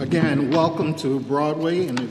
Again, welcome to Broadway, and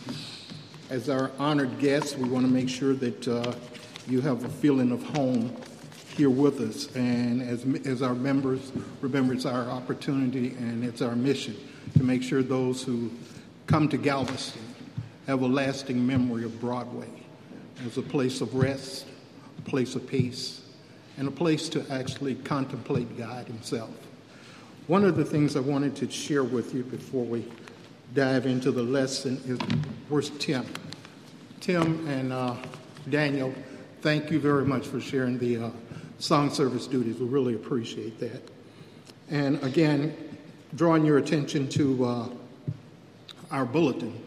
as our honored guests, we want to make sure that you have a feeling of home here with us. And as our members, remember, it's our opportunity and it's our mission to make sure those who come to Galveston have a lasting memory of Broadway as a place of rest, a place of peace, and a place to actually contemplate God himself. One of the things I wanted to share with you before we dive into the lesson is, where's Tim? Tim and Daniel, thank you very much for sharing the song service duties. We really appreciate that. And again, drawing your attention to our bulletin.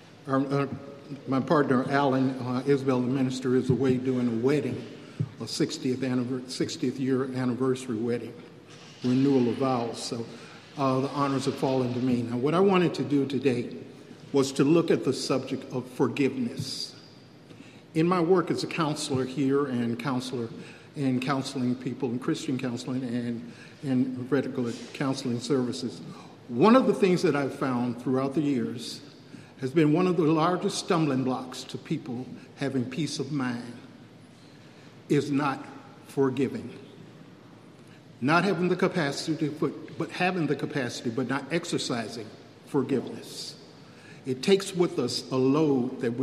My partner, Alan Isabel, the minister, is away doing a wedding, a 60th year anniversary wedding. Renewal of vows, so the honors have fallen to me. Now, what I wanted to do today was to look at the subject of forgiveness. In my work as a counselor here and counselor in counseling people in Christian counseling and in radical counseling services, one of the things that I've found throughout the years has been one of the largest stumbling blocks to people having peace of mind is not forgiving. Not having the capacity, but having the capacity, but not exercising forgiveness. It takes with us a load that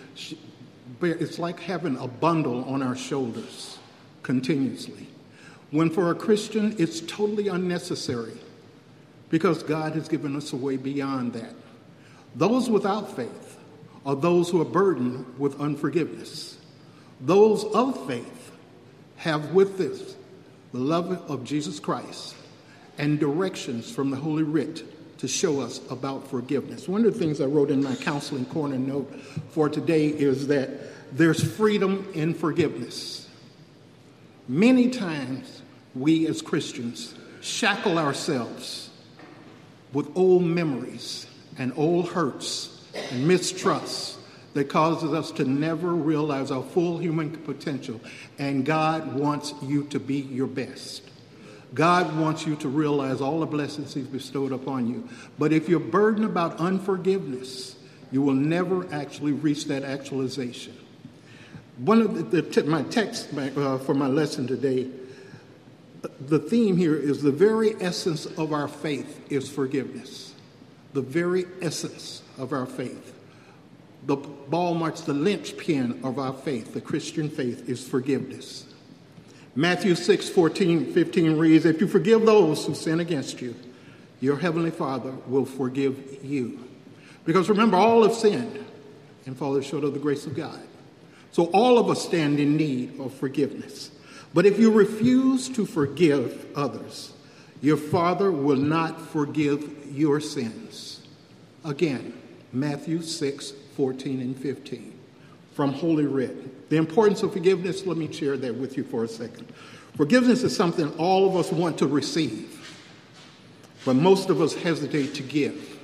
it's like having a bundle on our shoulders continuously. When for a Christian, it's totally unnecessary because God has given us a way beyond that. Those without faith are those who are burdened with unforgiveness. Those of faith have with this the love of Jesus Christ and directions from the Holy Writ to show us about forgiveness. One of the things I wrote in my counseling corner note for today is that there's freedom in forgiveness. Many times we as Christians shackle ourselves with old memories and old hurts and mistrusts that causes us to never realize our full human potential. And God wants you to be your best. God wants you to realize all the blessings he's bestowed upon you. But if you're burdened about unforgiveness, you will never actually reach that actualization. One of my text for my lesson today, the theme here is the very essence of our faith is forgiveness. The very essence of our faith. The ball marks the linchpin of our faith, the Christian faith, is forgiveness. Matthew 6:14-15 reads, "If you forgive those who sin against you, your heavenly Father will forgive you." Because remember, all have sinned and fallen short of the grace of God. So all of us stand in need of forgiveness. But if you refuse to forgive others, your Father will not forgive your sins. Again, Matthew 6:14 and 15 from Holy Writ. The importance of forgiveness, let me share that with you for a second. Forgiveness is something all of us want to receive, but most of us hesitate to give.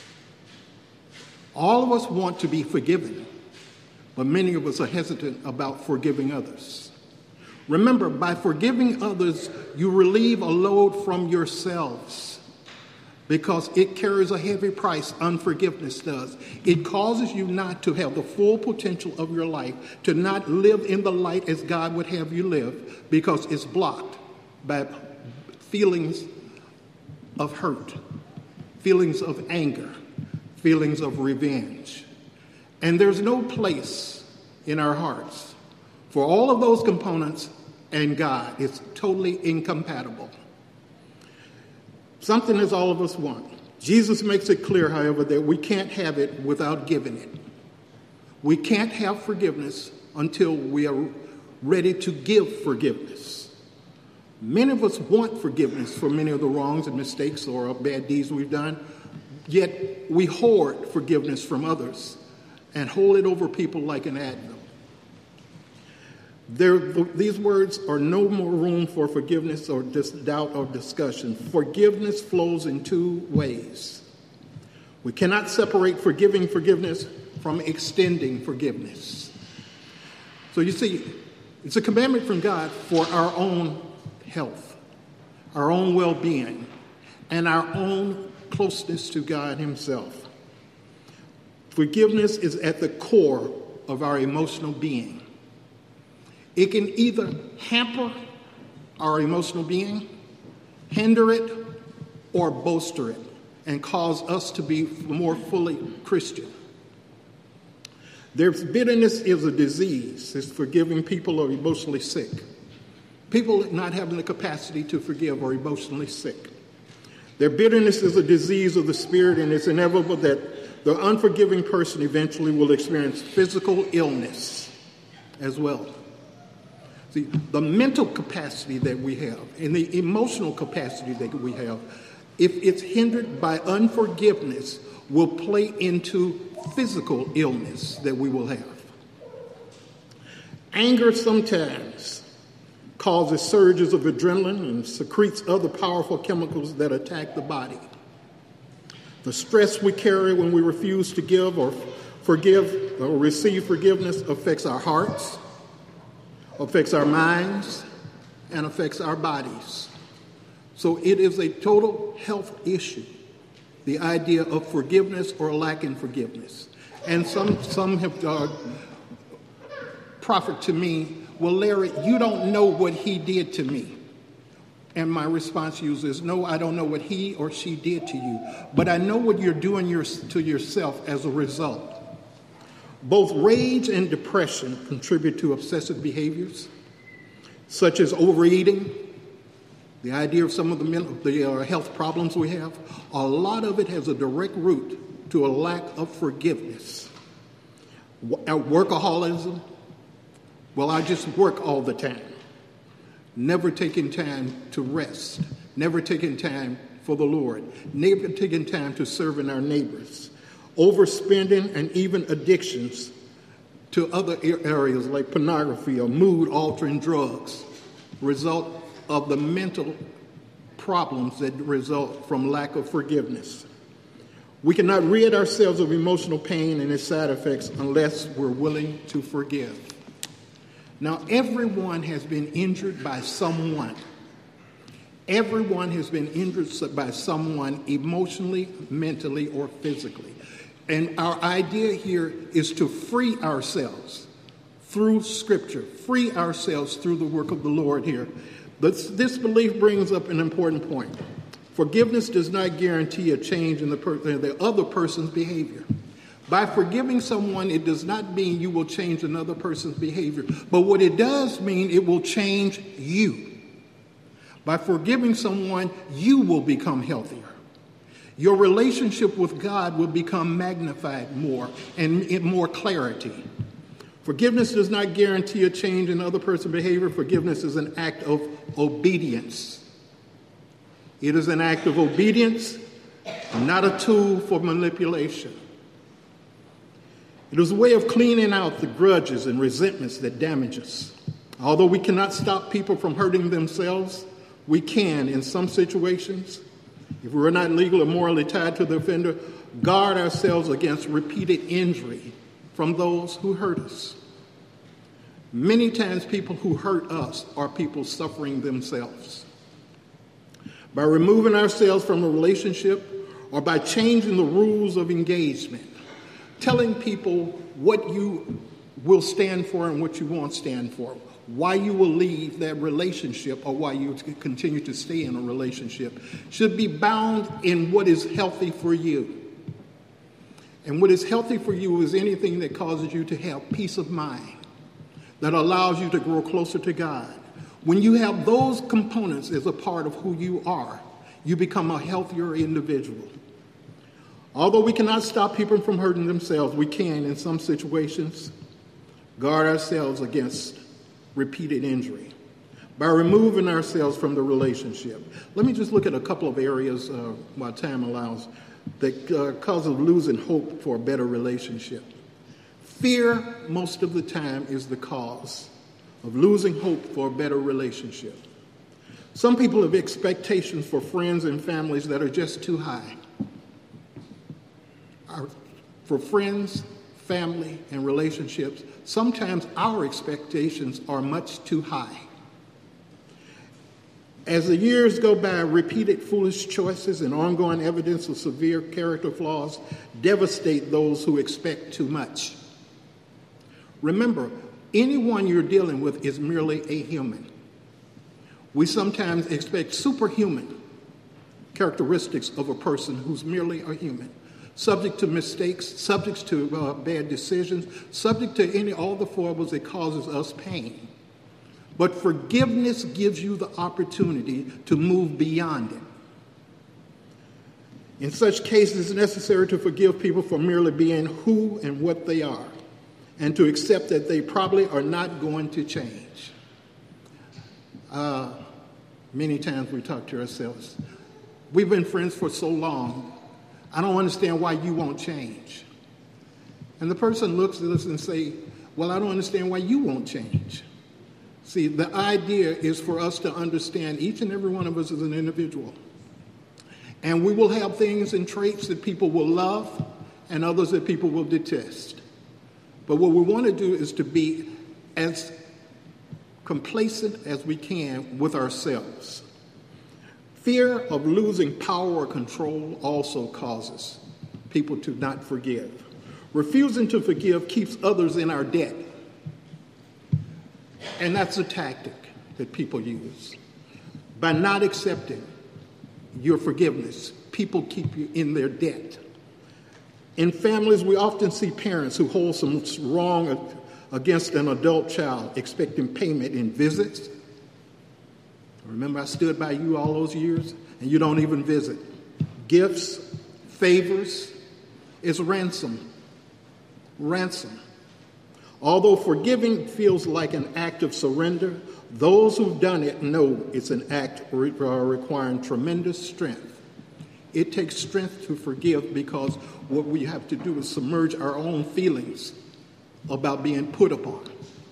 All of us want to be forgiven, but many of us are hesitant about forgiving others. Remember, by forgiving others, you relieve a load from yourselves. Because it carries a heavy price, unforgiveness does. It causes you not to have the full potential of your life, to not live in the light as God would have you live, because it's blocked by feelings of hurt, feelings of anger, feelings of revenge. And there's no place in our hearts for all of those components and God. It's totally incompatible. Something as all of us want. Jesus makes it clear, however, that we can't have it without giving it. We can't have forgiveness until we are ready to give forgiveness. Many of us want forgiveness for many of the wrongs and mistakes or bad deeds we've done, yet we hoard forgiveness from others and hold it over people like an advil. These words are no more room for forgiveness or doubt or discussion. Forgiveness flows in two ways. We cannot separate forgiving forgiveness from extending forgiveness. So you see, it's a commandment from God for our own health, our own well-being, and our own closeness to God himself. Forgiveness is at the core of our emotional being. It can either hamper our emotional being, hinder it, or bolster it, and cause us to be more fully Christian. There's bitterness is a disease. It's forgiving people who are emotionally sick. People not having the capacity to forgive are emotionally sick. Their bitterness is a disease of the spirit, and it's inevitable that the unforgiving person eventually will experience physical illness as well. See, the mental capacity that we have and the emotional capacity that we have, if it's hindered by unforgiveness, will play into physical illness that we will have. Anger sometimes causes surges of adrenaline and secretes other powerful chemicals that attack the body. The stress we carry when we refuse to give or forgive or receive forgiveness affects our hearts, affects our minds, and affects our bodies. So it is a total health issue, the idea of forgiveness or lack in forgiveness. And some have proffered to me, well, Larry, you don't know what he did to me. And my response to you is, no, I don't know what he or she did to you, but I know what you're doing to yourself as a result. Both rage and depression contribute to obsessive behaviors, such as overeating, the idea of some of the health problems we have. A lot of it has a direct root to a lack of forgiveness. Workaholism. Well, I just work all the time. Never taking time to rest. Never taking time for the Lord. Never taking time to serving our neighbors. Overspending and even addictions to other areas like pornography or mood-altering drugs result of the mental problems that result from lack of forgiveness. We cannot rid ourselves of emotional pain and its side effects unless we're willing to forgive. Now, everyone has been injured by someone. Everyone has been injured by someone emotionally, mentally, or physically. And our idea here is to free ourselves through Scripture, free ourselves through the work of the Lord here. This belief brings up an important point. Forgiveness does not guarantee a change in the other person's behavior. By forgiving someone, it does not mean you will change another person's behavior. But what it does mean, it will change you. By forgiving someone, you will become healthier. Your relationship with God will become magnified more and in more clarity. Forgiveness does not guarantee a change in other person's behavior. Forgiveness is an act of obedience. It is an act of obedience, not a tool for manipulation. It is a way of cleaning out the grudges and resentments that damage us. Although we cannot stop people from hurting themselves, we can, in some situations, if we're not legally or morally tied to the offender, guard ourselves against repeated injury from those who hurt us. Many times people who hurt us are people suffering themselves. By removing ourselves from a relationship or by changing the rules of engagement, telling people what you will stand for and what you won't stand for, why you will leave that relationship or why you continue to stay in a relationship, should be bound in what is healthy for you. And what is healthy for you is anything that causes you to have peace of mind, that allows you to grow closer to God. When you have those components as a part of who you are, you become a healthier individual. Although we cannot stop people from hurting themselves, we can, in some situations, guard ourselves against repeated injury by removing ourselves from the relationship. Let me just look at a couple of areas, while time allows, that cause of losing hope for a better relationship. Fear, most of the time, is the cause of losing hope for a better relationship. Some people have expectations for friends and families that are just too high. For friends, family, and relationships, sometimes our expectations are much too high. As the years go by, repeated foolish choices and ongoing evidence of severe character flaws devastate those who expect too much. Remember, anyone you're dealing with is merely a human. We sometimes expect superhuman characteristics of a person who's merely a human, subject to mistakes, subject to bad decisions, subject to all the foibles that causes us pain. But forgiveness gives you the opportunity to move beyond it. In such cases, it's necessary to forgive people for merely being who and what they are, and to accept that they probably are not going to change. Many times we talk to ourselves, we've been friends for so long, I don't understand why you won't change. And the person looks at us and say, well, I don't understand why you won't change. See, the idea is for us to understand each and every one of us as an individual. And we will have things and traits that people will love and others that people will detest. But what we want to do is to be as complacent as we can with ourselves. Fear of losing power or control also causes people to not forgive. Refusing to forgive keeps others in our debt. And that's a tactic that people use. By not accepting your forgiveness, people keep you in their debt. In families, we often see parents who hold some wrong against an adult child, expecting payment in visits. Remember, I stood by you all those years, and you don't even visit. Gifts, favors, it's ransom. Ransom. Although forgiving feels like an act of surrender, those who've done it know it's an act requiring tremendous strength. It takes strength to forgive because what we have to do is submerge our own feelings about being put upon.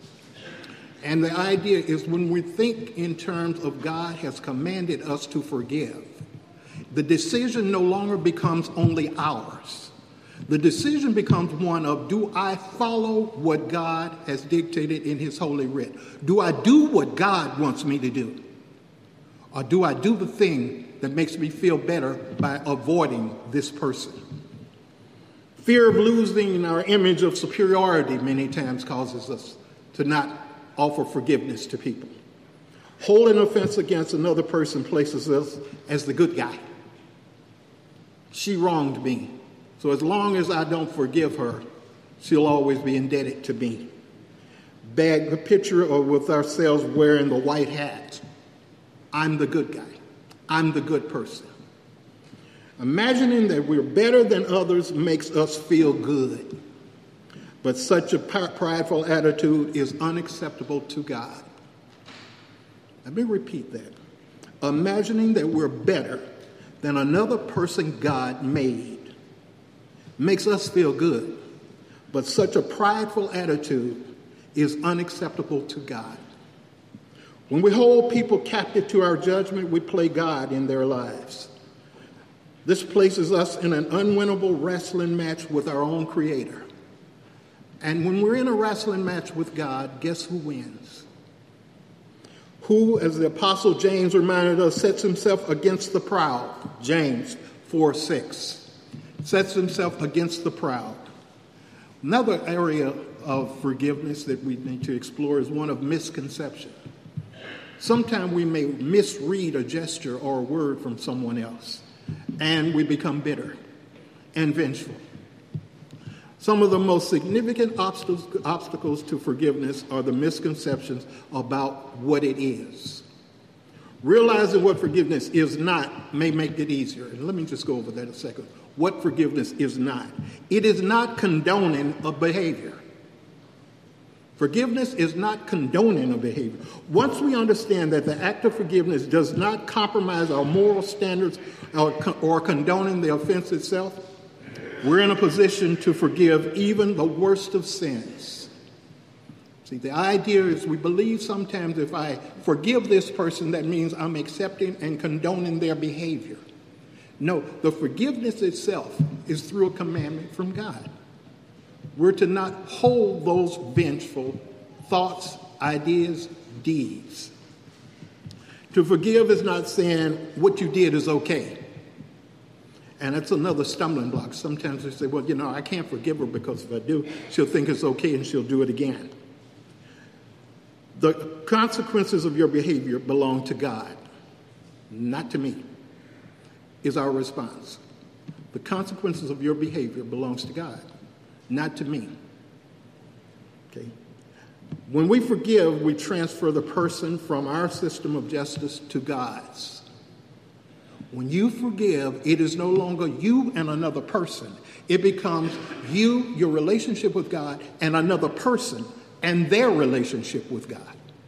And the idea is when we think in terms of God has commanded us to forgive, the decision no longer becomes only ours. The decision becomes one of, do I follow what God has dictated in his holy writ? Do I do what God wants me to do? Or do I do the thing that makes me feel better by avoiding this person? Fear of losing our image of superiority many times causes us to not offer forgiveness to people. Holding offense against another person places us as the good guy. She wronged me. So as long as I don't forgive her, she'll always be indebted to me. Bag the picture of with ourselves wearing the white hat. I'm the good guy. I'm the good person. Imagining that we're better than others makes us feel good. But such a prideful attitude is unacceptable to God. Let me repeat that. Imagining that we're better than another person God made makes us feel good, but such a prideful attitude is unacceptable to God. When we hold people captive to our judgment, we play God in their lives. This places us in an unwinnable wrestling match with our own Creator. And when we're in a wrestling match with God, guess who wins? Who, as the Apostle James reminded us, sets himself against the proud? James 4:6. Sets himself against the proud. Another area of forgiveness that we need to explore is one of misconception. Sometimes we may misread a gesture or a word from someone else, and we become bitter and vengeful. Some of the most significant obstacles to forgiveness are the misconceptions about what it is. Realizing what forgiveness is not may make it easier. And let me just go over that a second. What forgiveness is not. It is not condoning a behavior. Forgiveness is not condoning a behavior. Once we understand that the act of forgiveness does not compromise our moral standards or condoning the offense itself, we're in a position to forgive even the worst of sins. See, the idea is we believe sometimes if I forgive this person, that means I'm accepting and condoning their behavior. No, the forgiveness itself is through a commandment from God. We're to not hold those vengeful thoughts, ideas, deeds. To forgive is not saying what you did is okay. And that's another stumbling block. Sometimes we say, well, I can't forgive her because if I do, she'll think it's okay and she'll do it again. The consequences of your behavior belong to God, not to me, is our response. The consequences of your behavior belongs to God, not to me. Okay? When we forgive, we transfer the person from our system of justice to God's. When you forgive, it is no longer you and another person. It becomes you, your relationship with God, and another person and their relationship with God.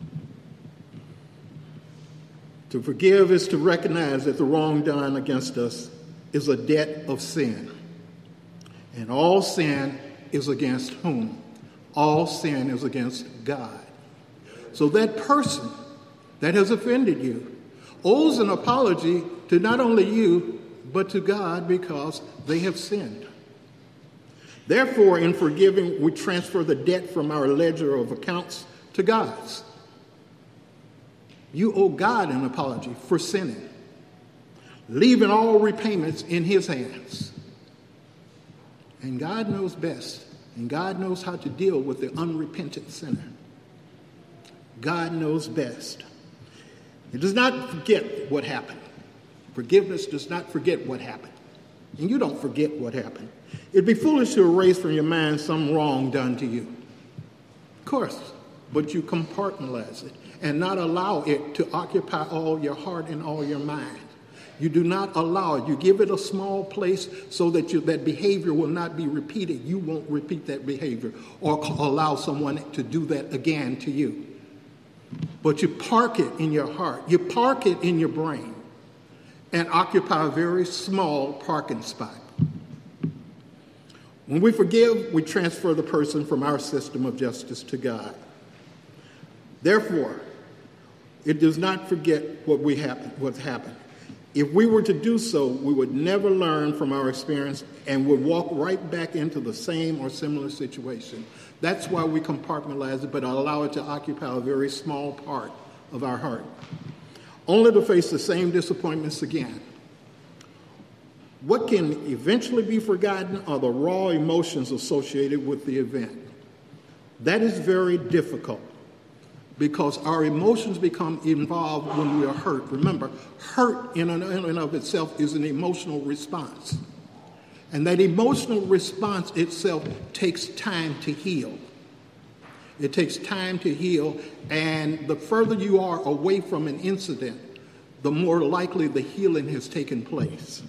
To forgive is to recognize that the wrong done against us is a debt of sin. And all sin is against whom? All sin is against God. So that person that has offended you owes an apology to not only you, but to God because they have sinned. Therefore, in forgiving, we transfer the debt from our ledger of accounts to God's. You owe God an apology for sinning, leaving all repayments in his hands. And God knows best, and God knows how to deal with the unrepentant sinner. God knows best. It does not forget what happened. Forgiveness does not forget what happened. And you don't forget what happened. It'd be foolish to erase from your mind some wrong done to you. Of course, but you compartmentalize it and not allow it to occupy all your heart and all your mind. You do not allow it. You give it a small place so that that behavior will not be repeated. You won't repeat that behavior or allow someone to do that again to you. But you park it in your heart. You park it in your brain and occupy a very small parking spot. When we forgive, we transfer the person from our system of justice to God. Therefore, it does not forget what's happened. If we were to do so, we would never learn from our experience and would walk right back into the same or similar situation. That's why we compartmentalize it, but allow it to occupy a very small part of our heart, only to face the same disappointments again. What can eventually be forgotten are the raw emotions associated with the event. That is very difficult because our emotions become involved when we are hurt. Remember, hurt in and of itself is an emotional response. And that emotional response itself takes time to heal. It takes time to heal, and the further you are away from an incident, the more likely the healing has taken place.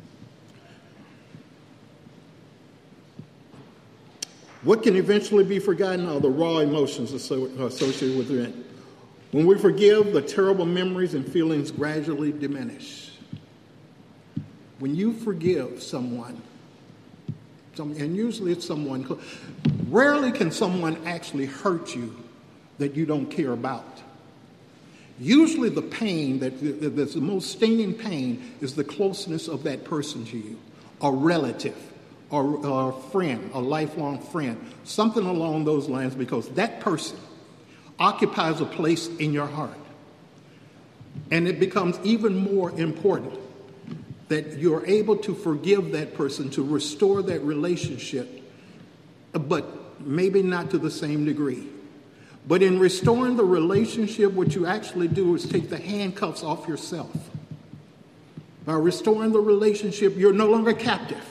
What can eventually be forgotten are the raw emotions associated with the event. When we forgive, the terrible memories and feelings gradually diminish. When you forgive someone, and usually it's someone, rarely can someone actually hurt you that you don't care about. Usually the pain, that's the most stinging pain, is the closeness of that person to you, a relative, or a friend, a lifelong friend, something along those lines, because that person occupies a place in your heart. And it becomes even more important that you're able to forgive that person, to restore that relationship, but maybe not to the same degree. But in restoring the relationship, what you actually do is take the handcuffs off yourself. By restoring the relationship, you're no longer captive.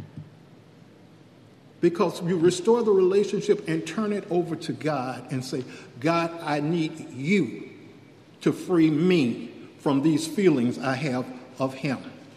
Because you restore the relationship and turn it over to God and say, God, I need you to free me from these feelings I have of him.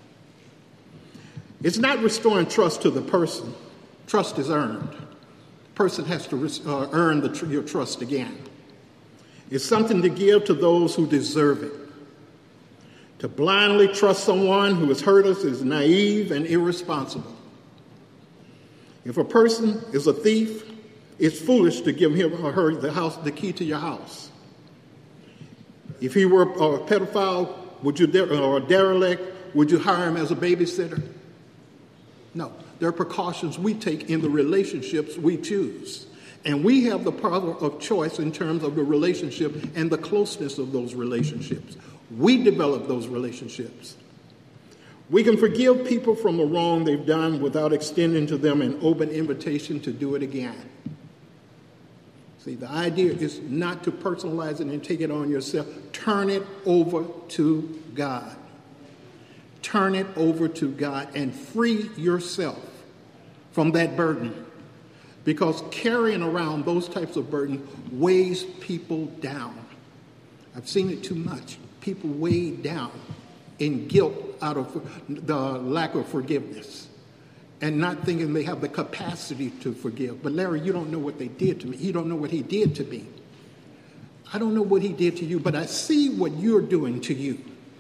It's not restoring trust to the person. Trust is earned. The person has to earn your trust again. It's something to give to those who deserve it. To blindly trust someone who has hurt us is naive and irresponsible. If a person is a thief, it's foolish to give him or her the key to your house. If he were a pedophile, or a derelict, would you hire him as a babysitter? No. There are precautions we take in the relationships we choose. And we have the power of choice in terms of the relationship and the closeness of those relationships. We develop those relationships. We can forgive people from the wrong they've done without extending to them an open invitation to do it again. See, the idea is not to personalize it and take it on yourself. Turn it over to God. Turn it over to God and free yourself from that burden. Because carrying around those types of burden weighs people down. I've seen it too much. People weighed down in guilt out of the lack of forgiveness and not thinking they have the capacity to forgive. But Larry, you don't know what they did to me. You don't know what he did to me. I don't know what he did to you, but I see what you're doing to you.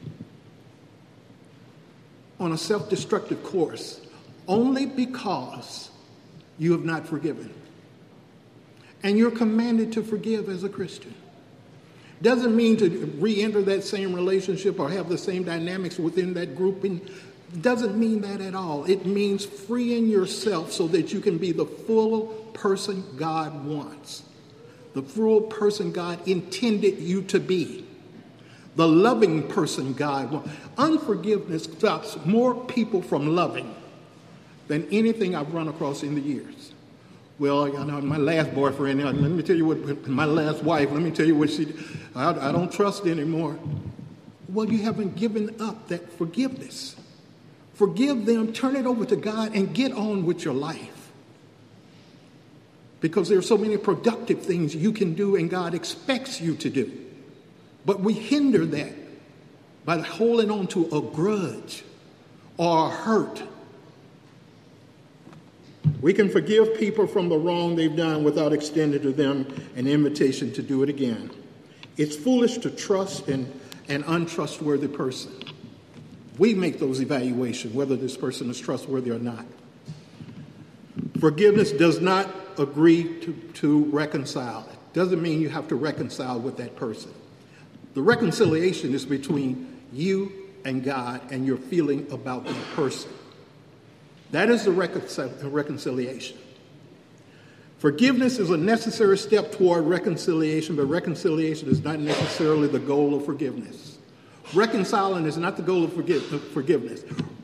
On a self-destructive course, only because you have not forgiven. And you're commanded to forgive as a Christian. Doesn't mean to re-enter that same relationship or have the same dynamics within that grouping. Doesn't mean that at all. It means freeing yourself so that you can be the full person God wants. The full person God intended you to be. The loving person God wants. Unforgiveness stops more people from loving than anything I've run across in the years. Well, you know, my last boyfriend, let me tell you what, my last wife, let me tell you what she did. I don't trust anymore. Well, you haven't given up that forgiveness. Forgive them, turn it over to God, and get on with your life. Because there are so many productive things you can do and God expects you to do. But we hinder that by holding on to a grudge or a hurt. We can forgive people from the wrong they've done without extending to them an invitation to do it again. It's foolish to trust an untrustworthy person. We make those evaluations, whether this person is trustworthy or not. Forgiveness does not agree to reconcile. It doesn't mean you have to reconcile with that person. The reconciliation is between you and God and your feeling about that person. That is the reconciliation. Forgiveness is a necessary step toward reconciliation, but reconciliation is not necessarily the goal of forgiveness. Reconciling is not the goal of forgiveness.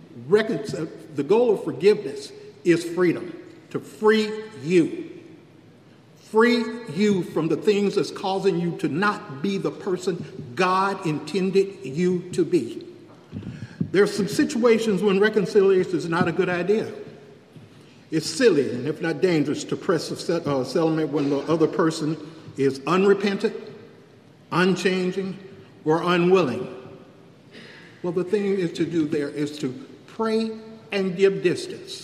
The goal of forgiveness is freedom, to free you. Free you from the things that's causing you to not be the person God intended you to be. There are some situations when reconciliation is not a good idea. It's silly and if not dangerous to press a settlement when the other person is unrepentant, unchanging, or unwilling. Well, the thing is to do there is to pray and give distance.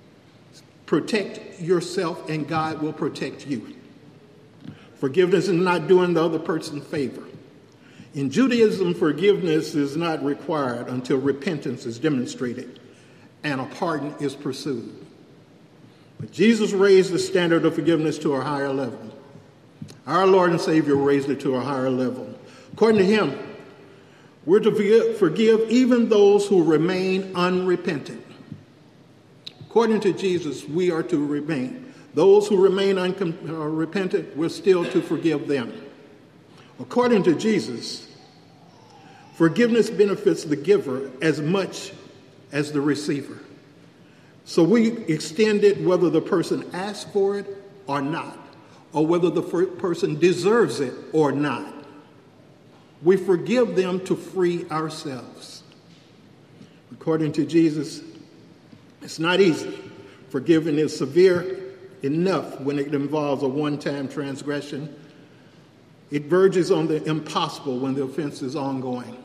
Protect yourself and God will protect you. Forgiveness is not doing the other person a favor. In Judaism, forgiveness is not required until repentance is demonstrated and a pardon is pursued. But Jesus raised the standard of forgiveness to a higher level. Our Lord and Savior raised it to a higher level. According to him, we're to forgive even those who remain unrepentant. According to Jesus, we are to remain. Those who remain unrepentant, we're still to forgive them. According to Jesus, forgiveness benefits the giver as much as the receiver. So we extend it whether the person asks for it or not, or whether the person deserves it or not. We forgive them to free ourselves. According to Jesus, it's not easy. Forgiving is severe enough when it involves a one-time transgression. It verges on the impossible when the offense is ongoing.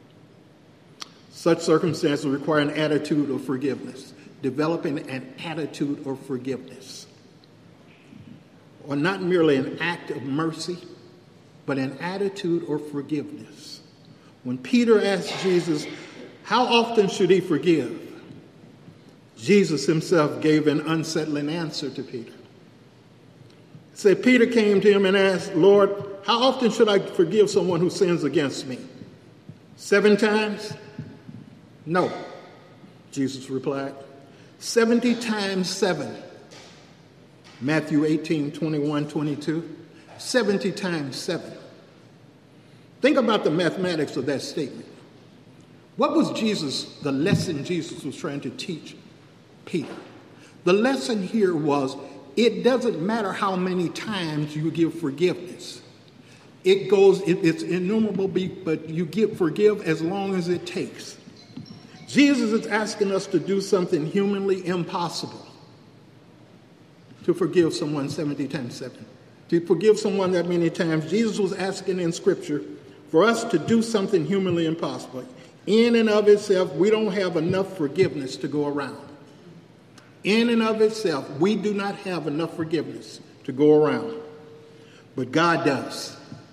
Such circumstances require an attitude of forgiveness, developing an attitude of forgiveness. Or not merely an act of mercy, but an attitude of forgiveness. When Peter asked Jesus, how often should he forgive? Jesus himself gave an unsettling answer to Peter. So Peter came to him and asked, Lord, how often should I forgive someone who sins against me? 7 times? No, Jesus replied. 70 times 7. Matthew 18, 21, 22. 70 times 7. Think about the mathematics of that statement. What was the lesson Jesus was trying to teach Peter? The lesson here was, it doesn't matter how many times you give forgiveness. It's innumerable, but you forgive as long as it takes. Jesus is asking us to do something humanly impossible. To forgive someone 70 times 7. To forgive someone that many times. Jesus was asking in Scripture for us to do something humanly impossible. In and of itself, we don't have enough forgiveness to go around. In and of itself, we do not have enough forgiveness to go around. But God does.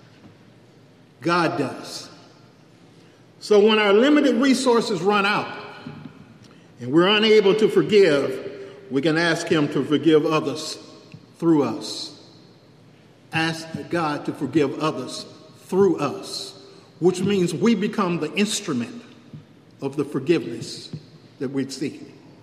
God does. So when our limited resources run out and we're unable to forgive, we can ask him to forgive others through us. Ask God to forgive others through us, which means we become the instrument of the forgiveness that we seek.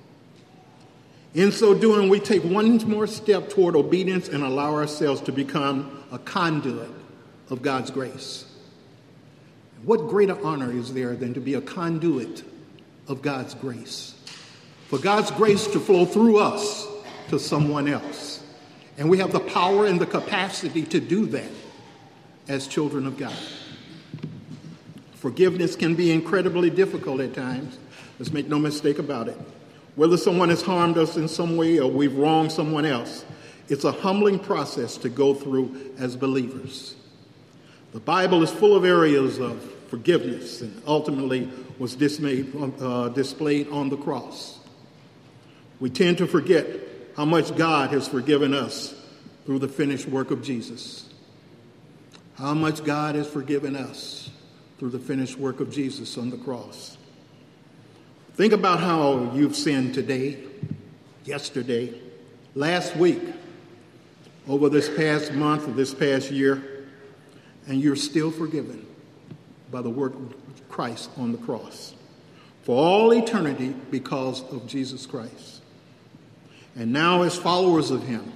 In so doing, we take one more step toward obedience and allow ourselves to become a conduit of God's grace. What greater honor is there than to be a conduit of God's grace? For God's grace to flow through us to someone else. And we have the power and the capacity to do that as children of God. Forgiveness can be incredibly difficult at times. Let's make no mistake about it. Whether someone has harmed us in some way or we've wronged someone else, it's a humbling process to go through as believers. The Bible is full of areas of forgiveness and ultimately was displayed on the cross. We tend to forget how much God has forgiven us through the finished work of Jesus. How much God has forgiven us through the finished work of Jesus on the cross. Think about how you've sinned today, yesterday, last week, over this past month or this past year, and you're still forgiven by the work of Christ on the cross for all eternity because of Jesus Christ. And now, as followers of him,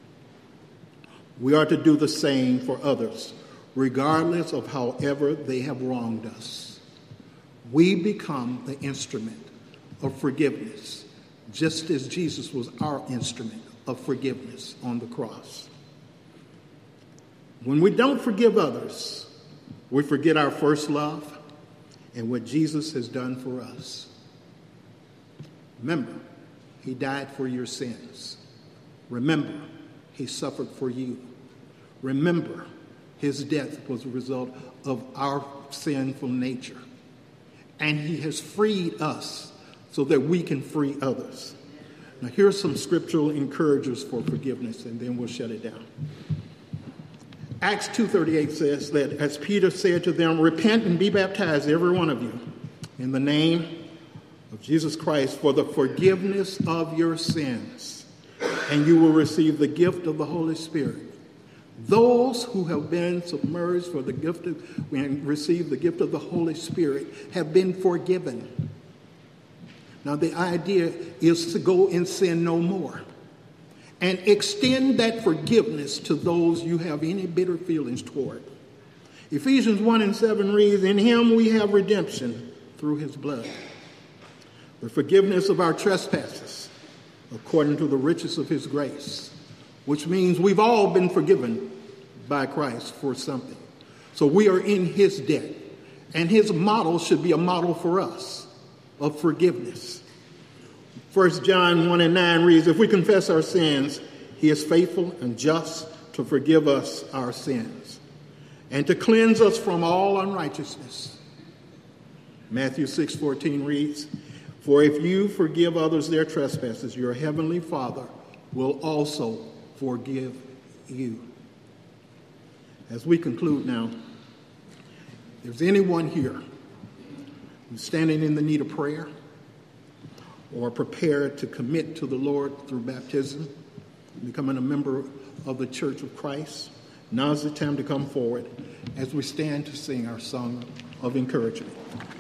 we are to do the same for others, regardless of however they have wronged us. We become the instrument of forgiveness, just as Jesus was our instrument of forgiveness on the cross. When we don't forgive others, we forget our first love and what Jesus has done for us. Remember, he died for your sins. Remember, he suffered for you. Remember, his death was a result of our sinful nature. And he has freed us so that we can free others. Now, here's some scriptural encouragers for forgiveness, and then we'll shut it down. Acts 2:38 says that, as Peter said to them, repent and be baptized, every one of you, in the name of Jesus Christ for the forgiveness of your sins, and you will receive the gift of the Holy Spirit. Those who have been submerged for the gift of, and received the gift of the Holy Spirit have been forgiven. Now, the idea is to go and sin no more and extend that forgiveness to those you have any bitter feelings toward. Ephesians 1:7 reads, in him we have redemption through his blood, the forgiveness of our trespasses, according to the riches of his grace, which means we've all been forgiven by Christ for something. So we are in his debt, and his model should be a model for us of forgiveness. 1 John 1:9 reads, if we confess our sins, he is faithful and just to forgive us our sins and to cleanse us from all unrighteousness. Matthew 6:14 reads, for if you forgive others their trespasses, your heavenly Father will also forgive you. As we conclude now, if there's anyone here who's standing in the need of prayer or prepared to commit to the Lord through baptism, becoming a member of the Church of Christ, now's the time to come forward as we stand to sing our song of encouragement.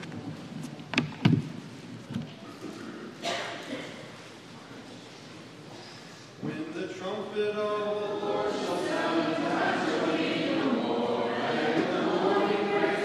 When the trumpet of the Lord shall sound,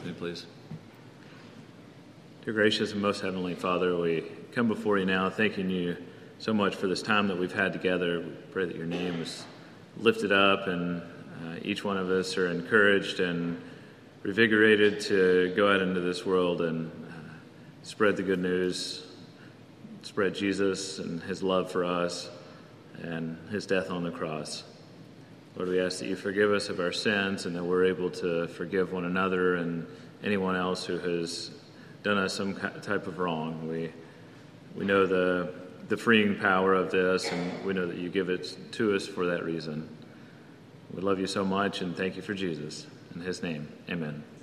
with me, please. Dear gracious and most heavenly Father, we come before you now thanking you so much for this time that we've had together. We pray that your name is lifted up and each one of us are encouraged and revigorated to go out into this world and spread the good news, spread Jesus and his love for us and his death on the cross. Lord, we ask that you forgive us of our sins and that we're able to forgive one another and anyone else who has done us some type of wrong. We know the freeing power of this, and we know that you give it to us for that reason. We love you so much, and thank you for Jesus. In his name, amen.